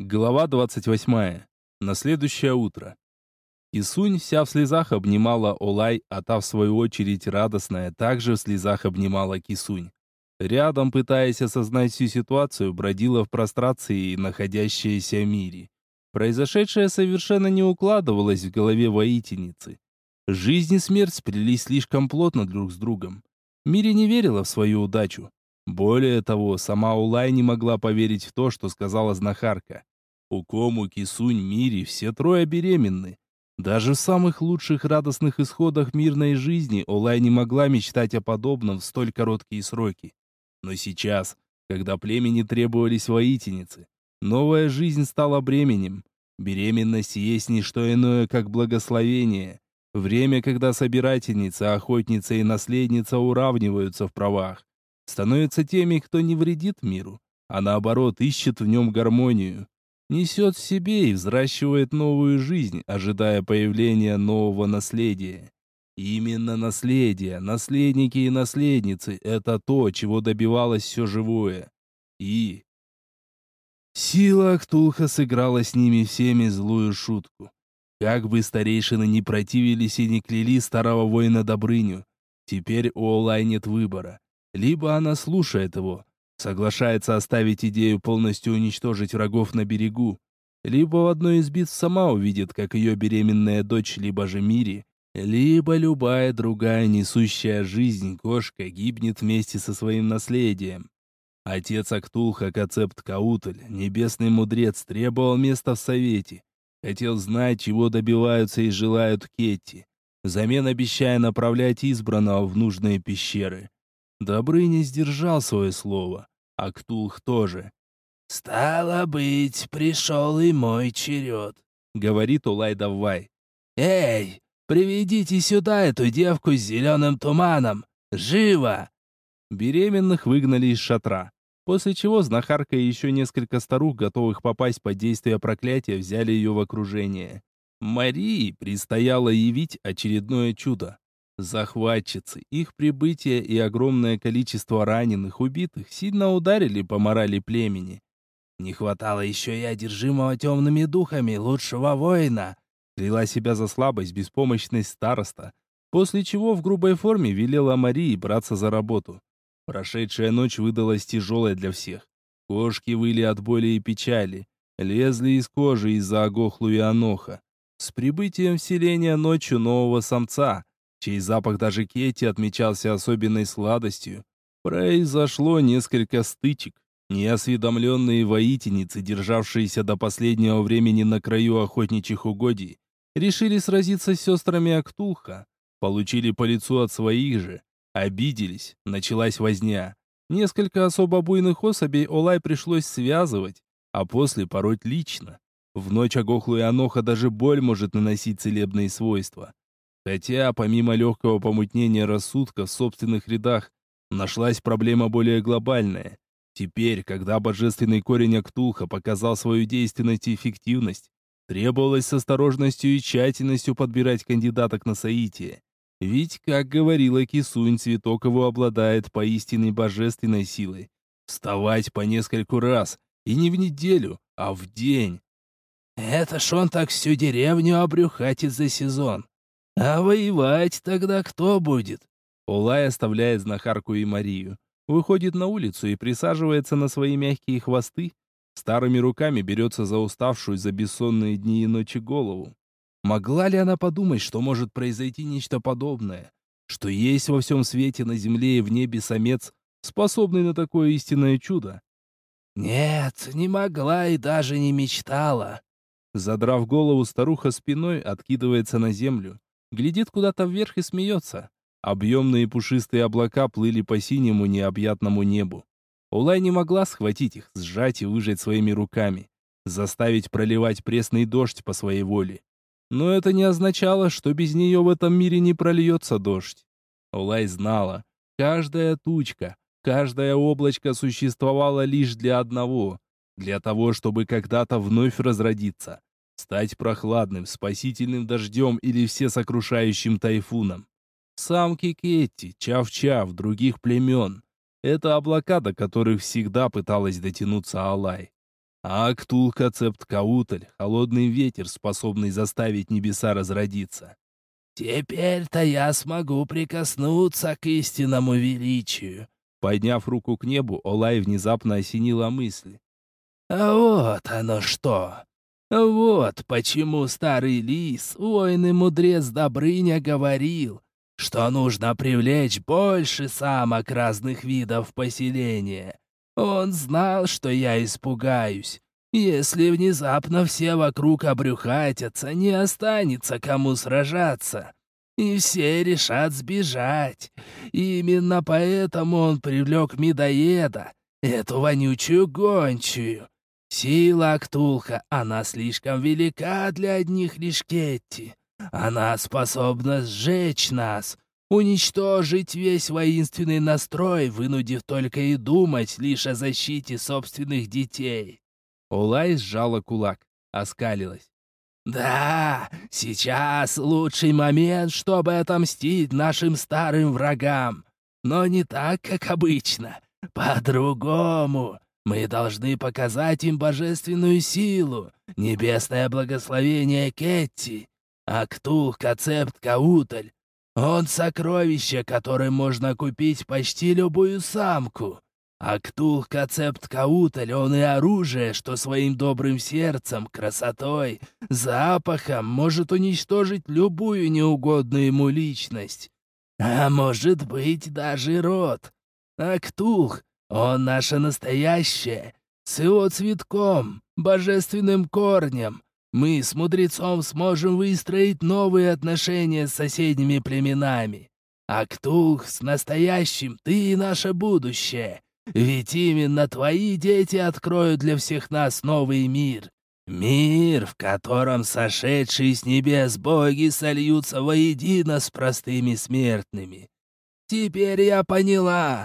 Глава 28. На следующее утро. Кисунь вся в слезах обнимала Олай, а та, в свою очередь, радостная, также в слезах обнимала Кисунь. Рядом, пытаясь осознать всю ситуацию, бродила в прострации, находящаяся в мире. Произошедшее совершенно не укладывалось в голове воительницы. Жизнь и смерть сплелись слишком плотно друг с другом. Мири не верила в свою удачу. Более того, сама Улай не могла поверить в то, что сказала знахарка. Укому, Кисунь, Мири, все трое беременны. Даже в самых лучших радостных исходах мирной жизни Олай не могла мечтать о подобном в столь короткие сроки. Но сейчас, когда племени требовались воительницы, новая жизнь стала бременем. Беременность есть не что иное, как благословение. Время, когда собирательница, охотница и наследница уравниваются в правах. Становятся теми, кто не вредит миру, а наоборот ищет в нем гармонию. Несет в себе и взращивает новую жизнь, ожидая появления нового наследия. Именно наследие, наследники и наследницы – это то, чего добивалось все живое. И сила Ктулха сыграла с ними всеми злую шутку. Как бы старейшины не противились и не кляли старого воина Добрыню, теперь у Олай нет выбора. Либо она слушает его, соглашается оставить идею полностью уничтожить врагов на берегу, либо в одной из битв сама увидит, как ее беременная дочь, либо же Мири, либо любая другая несущая жизнь кошка гибнет вместе со своим наследием. Отец Актулха Кацепт Каутль, небесный мудрец, требовал места в совете. Хотел знать, чего добиваются и желают Кетти, взамен обещая направлять избранного в нужные пещеры. Добрыня сдержал свое слово, а Ктулх тоже. «Стало быть, пришел и мой черед», — говорит Улай-Давай. «Эй, приведите сюда эту девку с зеленым туманом! Живо!» Беременных выгнали из шатра, после чего знахарка и еще несколько старух, готовых попасть под действие проклятия, взяли ее в окружение. Марии предстояло явить очередное чудо. Захватчицы, их прибытие и огромное количество раненых, убитых сильно ударили по морали племени. «Не хватало еще и одержимого темными духами лучшего воина», кляла себя за слабость, беспомощность староста, после чего в грубой форме велела Марии браться за работу. Прошедшая ночь выдалась тяжелой для всех. Кошки выли от боли и печали, лезли из кожи из-за оглохлу и аноха. С прибытием в селение ночью нового самца, чей запах даже Кетти отмечался особенной сладостью, произошло несколько стычек. Неосведомленные воительницы, державшиеся до последнего времени на краю охотничьих угодий, решили сразиться с сестрами Актулха, получили по лицу от своих же, обиделись, началась возня. Несколько особо буйных особей Олай пришлось связывать, а после пороть лично. В ночь оглохлую Аноха даже боль может наносить целебные свойства. Хотя, помимо легкого помутнения рассудка в собственных рядах, нашлась проблема более глобальная. Теперь, когда божественный корень Актулха показал свою действенность и эффективность, требовалось с осторожностью и тщательностью подбирать кандидаток на соитие. Ведь, как говорила Кисунь, цветок его обладает поистине божественной силой. Вставать по нескольку раз, и не в неделю, а в день. «Это ж он так всю деревню обрюхатит за сезон. А воевать тогда кто будет?» Олай оставляет знахарку и Марию, выходит на улицу и присаживается на свои мягкие хвосты, старыми руками берется за уставшую за бессонные дни и ночи голову. Могла ли она подумать, что может произойти нечто подобное? Что есть во всем свете, на земле и в небе самец, способный на такое истинное чудо? «Нет, не могла и даже не мечтала». Задрав голову, старуха спиной откидывается на землю, глядит куда-то вверх и смеется. Объемные пушистые облака плыли по синему необъятному небу. Улай не могла схватить их, сжать и выжать своими руками, заставить проливать пресный дождь по своей воле. Но это не означало, что без нее в этом мире не прольется дождь. Улай знала, каждая тучка, каждое облачко существовало лишь для одного, для того, чтобы когда-то вновь разродиться, стать прохладным, спасительным дождем или всесокрушающим тайфуном. Самки Кетти, Чав-Чав, других племен. Это облака, до которых всегда пыталась дотянуться Алай. А Актул-Кацепт-Каутль — холодный ветер, способный заставить небеса разродиться. Теперь-то я смогу прикоснуться к истинному величию. Подняв руку к небу, Олай внезапно осенила мысль. А вот оно что. Вот почему старый лис, воин и мудрец Добрыня, говорил, что нужно привлечь больше самок разных видов поселения. Он знал, что я испугаюсь. Если внезапно все вокруг обрюхатятся, не останется кому сражаться. И все решат сбежать. Именно поэтому он привлек медоеда, эту вонючую гончую. Сила Актулха, она слишком велика для одних лишь Кетти. Она способна сжечь нас, уничтожить весь воинственный настрой, вынудив только и думать лишь о защите собственных детей. Олай сжала кулак, оскалилась. Да, сейчас лучший момент, чтобы отомстить нашим старым врагам. Но не так, как обычно. По-другому. Мы должны показать им божественную силу, небесное благословение Кетти. Актул-Кацепт-Каутль. Он сокровище, которым можно купить почти любую самку. Актул-Кацепт-Каутль, он и оружие, что своим добрым сердцем, красотой, запахом может уничтожить любую неугодную ему личность. А может быть, даже род. Актулх, он наше настоящее, с его цветком, божественным корнем. Мы с мудрецом сможем выстроить новые отношения с соседними племенами. Актулх, с настоящим ты и наше будущее. Ведь именно твои дети откроют для всех нас новый мир. Мир, в котором сошедшие с небес боги сольются воедино с простыми смертными. Теперь я поняла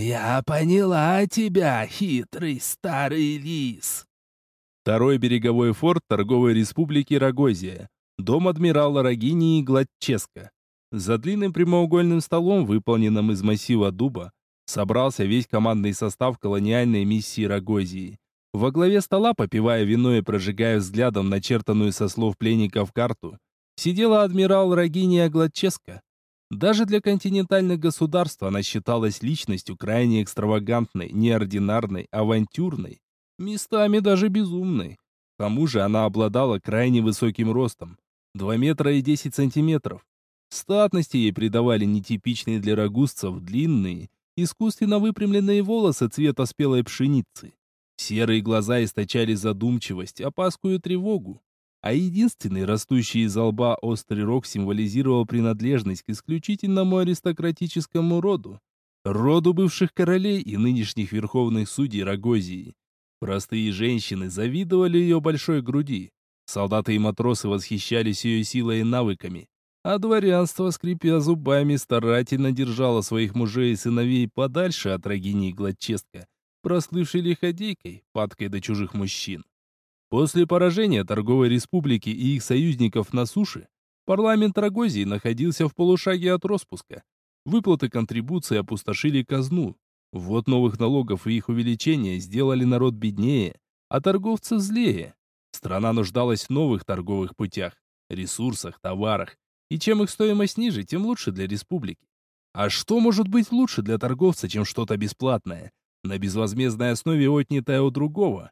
тебя, хитрый старый лис. Второй береговой форт торговой республики Рогозия. Дом адмирала Рогинии Гладческо. За длинным прямоугольным столом, выполненным из массива дуба, собрался весь командный состав колониальной миссии Рогозии. Во главе стола, попивая вино и прожигая взглядом начертанную со слов пленников карту, сидела адмирал Рогиния Гладческо. Даже для континентальных государств она считалась личностью крайне экстравагантной, неординарной, авантюрной, местами даже безумной. К тому же она обладала крайне высоким ростом, 2 метра и 10 сантиметров. Статности ей придавали нетипичные для рагузцев длинные, искусственно выпрямленные волосы цвета спелой пшеницы. Серые глаза источали задумчивость, опаску и тревогу. А единственный растущий из лба острый рог символизировал принадлежность к исключительному аристократическому роду. Роду бывших королей и нынешних верховных судей Рогозии. Простые женщины завидовали ее большой груди. Солдаты и матросы восхищались ее силой и навыками. А дворянство, скрипя зубами, старательно держало своих мужей и сыновей подальше от Рогинии Гладческо, прослывшей лиходейкой, падкой до чужих мужчин. После поражения торговой республики и их союзников на суше, парламент Рогозии находился в полушаге от распуска. Выплаты контрибуций опустошили казну. Ввод новых налогов и их увеличение сделали народ беднее, а торговцев злее. Страна нуждалась в новых торговых путях, ресурсах, товарах. И чем их стоимость ниже, тем лучше для республики. А что может быть лучше для торговца, чем что-то бесплатное, на безвозмездной основе отнятое у другого?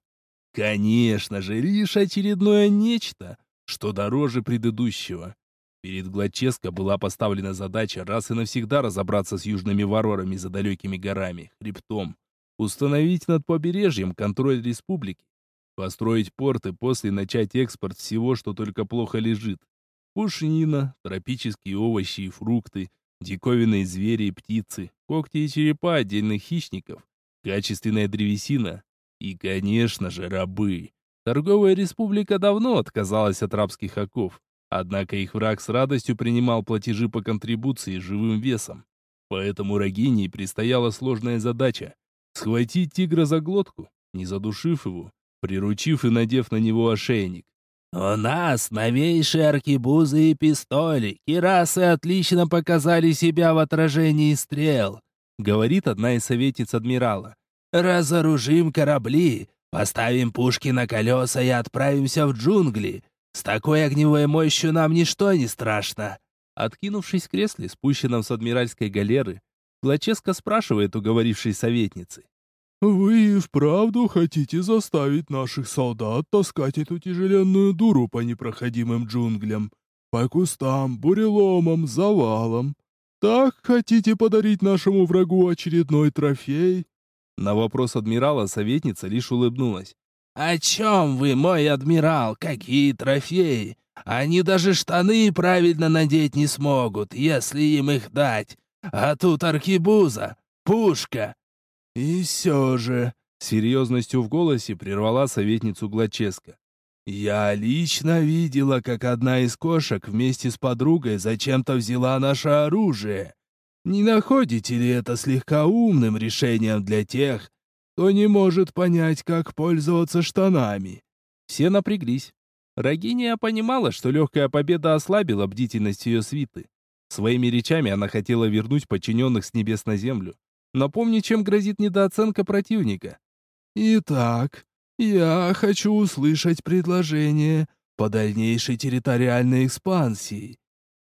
Конечно же, лишь очередное нечто, что дороже предыдущего. Перед Гладческо была поставлена задача раз и навсегда разобраться с южными варварами за далекими горами, хребтом, установить над побережьем контроль республики, построить порты, после начать экспорт всего, что только плохо лежит. Пушнина, тропические овощи и фрукты, диковинные звери и птицы, когти и черепа отдельных хищников, качественная древесина и, конечно же, рабы. Торговая республика давно отказалась от рабских оков, однако их враг с радостью принимал платежи по контрибуции живым весом. Поэтому Рогинии предстояла сложная задача — схватить тигра за глотку, не задушив его, приручив и надев на него ошейник. «У нас новейшие аркебузы и пистоли. Кирасы отлично показали себя в отражении стрел», — говорит одна из советниц адмирала. «Разоружим корабли, Поставим пушки на колеса и отправимся в джунгли. С такой огневой мощью нам ничто не страшно». Откинувшись в кресле, спущенном с адмиральской галеры, Глаческо спрашивает у говорившей советницы. «Вы и вправду хотите заставить наших солдат таскать эту тяжеленную дуру по непроходимым джунглям, по кустам, буреломам, завалам? Так хотите подарить нашему врагу очередной трофей?» На вопрос адмирала советница лишь улыбнулась. «О чем вы, мой адмирал? Какие трофеи? Они даже штаны правильно надеть не смогут, если им их дать. А тут аркебуза, пушка». «И все же», — Серьезностью в голосе прервала советницу Глаческо. «Я лично видела, как одна из кошек вместе с подругой зачем-то взяла наше оружие. Не находите ли это слегка умным решением для тех, кто не может понять, как пользоваться штанами?» Все напряглись. Рагиния понимала, что легкая победа ослабила бдительность ее свиты. Своими речами она хотела вернуть подчиненных с небес на землю. Напомнить, чем грозит недооценка противника. «Итак, я хочу услышать предложение по дальнейшей территориальной экспансии.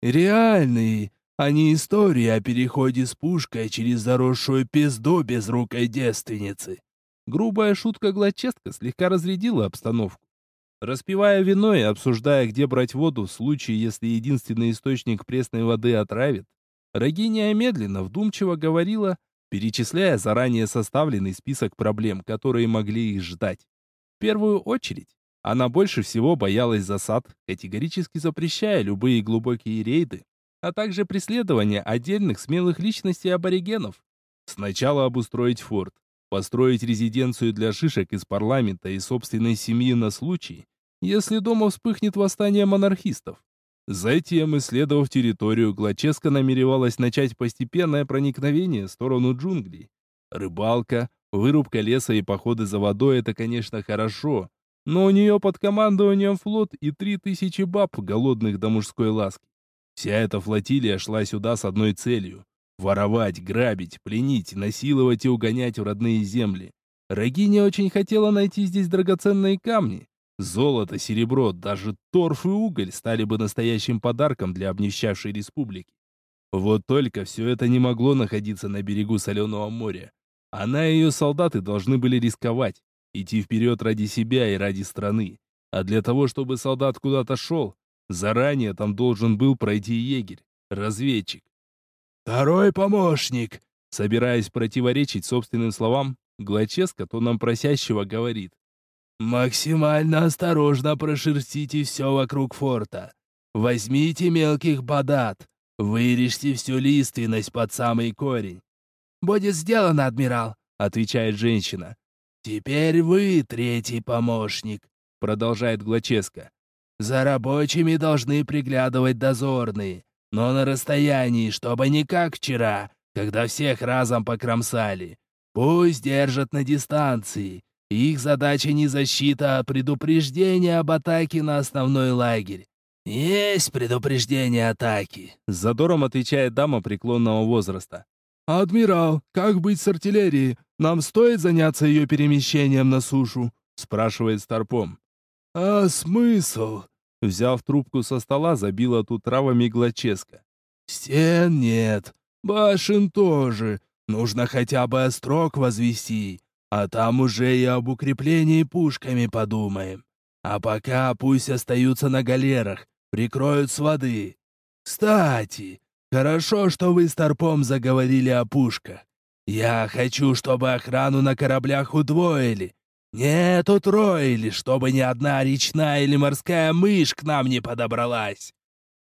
Реальные, а не истории о переходе с пушкой через заросшую пизду безрукой девственницы». Грубая шутка Глачестка слегка разрядила обстановку. Распивая вино и обсуждая, где брать воду в случае, если единственный источник пресной воды отравит, Рагиния медленно, вдумчиво говорила, перечисляя заранее составленный список проблем, которые могли их ждать. В первую очередь, она больше всего боялась засад, категорически запрещая любые глубокие рейды, а также преследование отдельных смелых личностей аборигенов. Сначала обустроить форт, построить резиденцию для шишек из парламента и собственной семьи на случай, если дома вспыхнет восстание монархистов. Затем, исследовав территорию, Глаческо намеревалась начать постепенное проникновение в сторону джунглей. Рыбалка, вырубка леса и походы за водой — это, конечно, хорошо, но у нее под командованием флот и 3000 баб, голодных до мужской ласки. Вся эта флотилия шла сюда с одной целью — воровать, грабить, пленить, насиловать и угонять в родные земли. Рагиня очень хотела найти здесь драгоценные камни. Золото, серебро, даже торф и уголь стали бы настоящим подарком для обнищавшей республики. Вот только все это не могло находиться на берегу соленого моря. Она и ее солдаты должны были рисковать, идти вперед ради себя и ради страны. А для того, чтобы солдат куда-то шел, заранее там должен был пройти егерь, разведчик. «Второй помощник», Собираясь противоречить собственным словам, Глаческо тоном просящего говорит. «Максимально осторожно прошерстите все вокруг форта. Возьмите мелких бодат, вырежьте всю лиственность под самый корень». «Будет сделано, адмирал», — отвечает женщина. «Теперь вы третий помощник», — продолжает Глаческо. «За рабочими должны приглядывать дозорные, но на расстоянии, чтобы не как вчера, когда всех разом покромсали. Пусть держат на дистанции. Их задача не защита, а предупреждение об атаке на основной лагерь». «Есть предупреждение атаки», — с задором отвечает дама преклонного возраста. «Адмирал, как быть с артиллерией? Нам стоит заняться ее перемещением на сушу?» — спрашивает Старпом. «А смысл?» Взяв трубку со стола, забила тут травами Глаческо. «Стен нет, башен тоже. Нужно хотя бы острог возвести, а там уже и об укреплении пушками подумаем. А пока пусть остаются на галерах, прикроют с воды. Кстати, хорошо, что вы с Тарпом заговорили о пушках. Я хочу, чтобы охрану на кораблях удвоили. Нет, утроили, чтобы ни одна речная или морская мышь к нам не подобралась.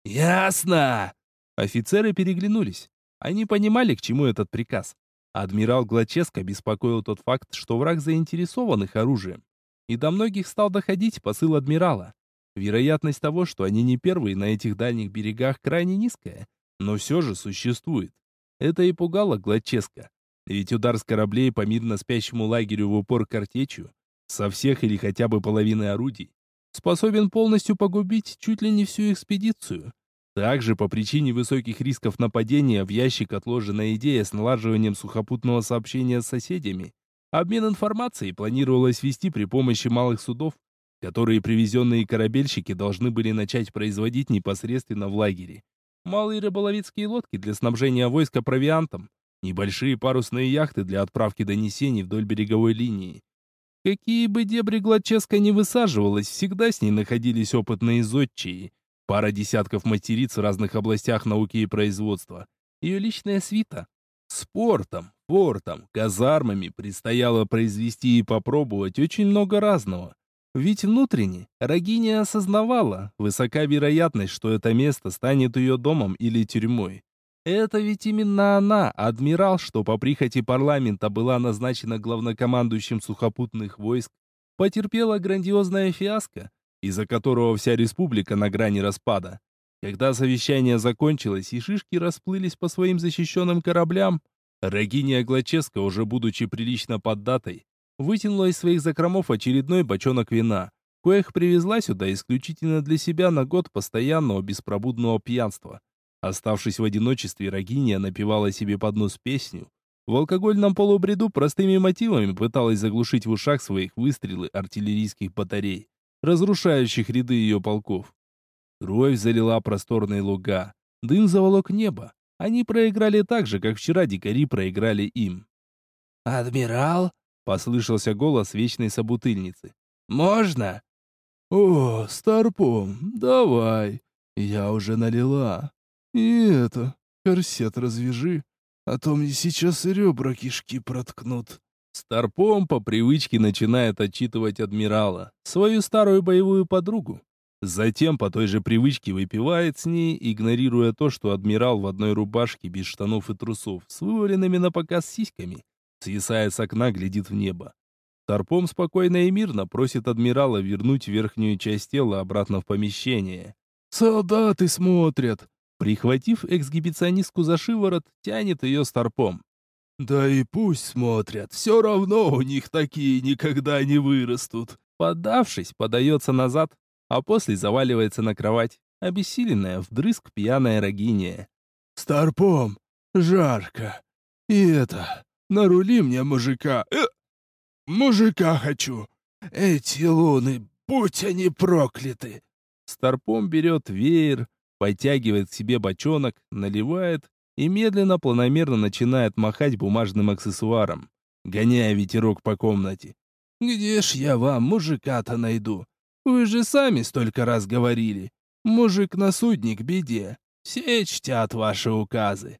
Ясно?» Офицеры переглянулись. Они понимали, к чему этот приказ. Адмирал Глаческо беспокоил тот факт, что враг заинтересован их оружием. И до многих стал доходить посыл адмирала. Вероятность того, что они не первые на этих дальних берегах, крайне низкая, но все же существует. Это и пугало Глаческо. Ведь удар с кораблей по мирно спящему лагерю в упор картечью, со всех или хотя бы половины орудий, способен полностью погубить чуть ли не всю экспедицию. Также по причине высоких рисков нападения в ящик отложена идея с налаживанием сухопутного сообщения с соседями, Обмен информацией планировалось вести при помощи малых судов, которые привезенные корабельщики должны были начать производить непосредственно в лагере. Малые рыболовецкие лодки для снабжения войска провиантом, небольшие парусные яхты для отправки донесений вдоль береговой линии. Какие бы дебри Гладческа не высаживалась, всегда с ней находились опытные зодчие, пара десятков мастериц в разных областях науки и производства. Ее личная свита. Спортом, портом, казармами предстояло произвести и попробовать очень много разного. Ведь внутренне Рагиния осознавала, высока вероятность, что это место станет ее домом или тюрьмой. Это ведь именно она, адмирал, что по прихоти парламента была назначена главнокомандующим сухопутных войск, потерпела грандиозное фиаско, из-за которого вся республика на грани распада. Когда совещание закончилось и шишки расплылись по своим защищенным кораблям, Рагиния Гладческа, уже будучи прилично поддатой, вытянула из своих закромов очередной бочонок вина, коих привезла сюда исключительно для себя на год постоянного беспробудного пьянства. Оставшись в одиночестве, Рагиния напевала себе под нос песню. В алкогольном полубреду простыми мотивами пыталась заглушить в ушах своих выстрелы артиллерийских батарей, разрушающих ряды ее полков. Кровь залила просторные луга, дым заволок небо. Они проиграли так же, как вчера дикари проиграли им. «Адмирал?» — послышался голос вечной собутыльницы. «Можно?» «О, Старпом, давай, я уже налила. И это, корсет развяжи, а то мне сейчас ребра кишки проткнут». Старпом по привычке начинает отчитывать адмирала, свою старую боевую подругу. Затем по той же привычке выпивает с ней, игнорируя то, что адмирал в одной рубашке без штанов и трусов, с вываленными на показ сиськами, свисая с окна, глядит в небо. Старпом спокойно и мирно просит адмирала вернуть верхнюю часть тела обратно в помещение. «Солдаты смотрят!» Прихватив эксгибиционистку за шиворот, тянет ее Старпом. «Да и пусть смотрят, все равно у них такие никогда не вырастут». Поддавшись, подается назад, а после заваливается на кровать, обессиленная вдрызг пьяная Рагиния. «Старпом, жарко. И это, нарули мне мужика. Мужика хочу. Эти луны, будь они прокляты». Старпом берет веер, подтягивает к себе бочонок, наливает и медленно, планомерно начинает махать бумажным аксессуаром, гоняя ветерок по комнате. «Где ж я вам мужика-то найду? Вы же сами столько раз говорили. Мужик на судне к беде. Все чтят ваши указы».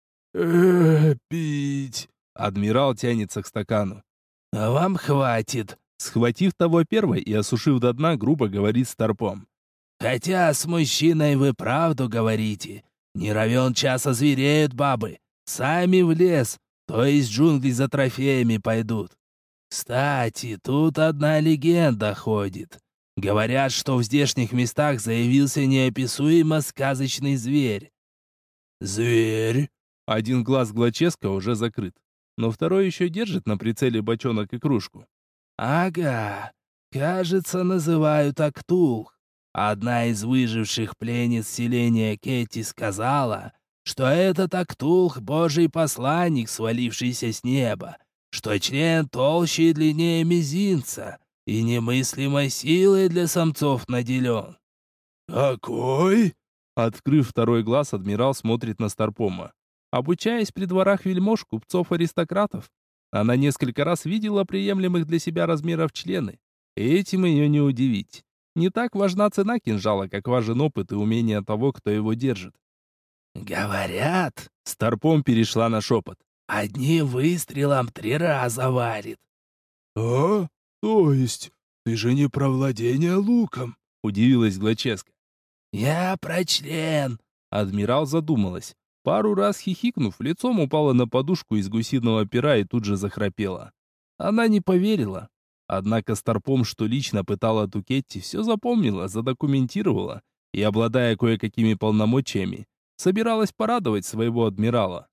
Пить». Адмирал тянется к стакану. «А вам хватит», — схватив того первой и осушив до дна, грубо говорит Старпом. «Хотя с мужчиной вы правду говорите. Не равен час озвереют бабы. Сами в лес, то есть в джунгли за трофеями пойдут. Кстати, тут одна легенда ходит. Говорят, что в здешних местах заявился неописуемо сказочный зверь». «Зверь?» Один глаз Гладческа уже закрыт, но второй еще держит на прицеле бочонок и кружку. «Ага, кажется, называют Актулх. Одна из выживших пленниц селения Кетти сказала, что этот Актулх — божий посланник, свалившийся с неба, что член толще и длиннее мизинца и немыслимой силой для самцов наделен». «Какой?» Открыв второй глаз, адмирал смотрит на Старпома. Обучаясь при дворах вельмож, купцов-аристократов, она несколько раз видела приемлемых для себя размеров члены. Этим ее не удивить. Не так важна цена кинжала, как важен опыт и умение того, кто его держит. «Говорят», — Старпом перешла на шепот, «одним выстрелом 3 раза варит». «А? То есть ты же не про владение луком?» — удивилась Гладческа. «Я про член». Адмирал задумалась. Пару раз хихикнув, лицом упала на подушку из гусиного пера и тут же захрапела. Она не поверила. Однако Старпом, что лично пытала Тукетти, все запомнила, задокументировала и, обладая кое-какими полномочиями, собиралась порадовать своего адмирала.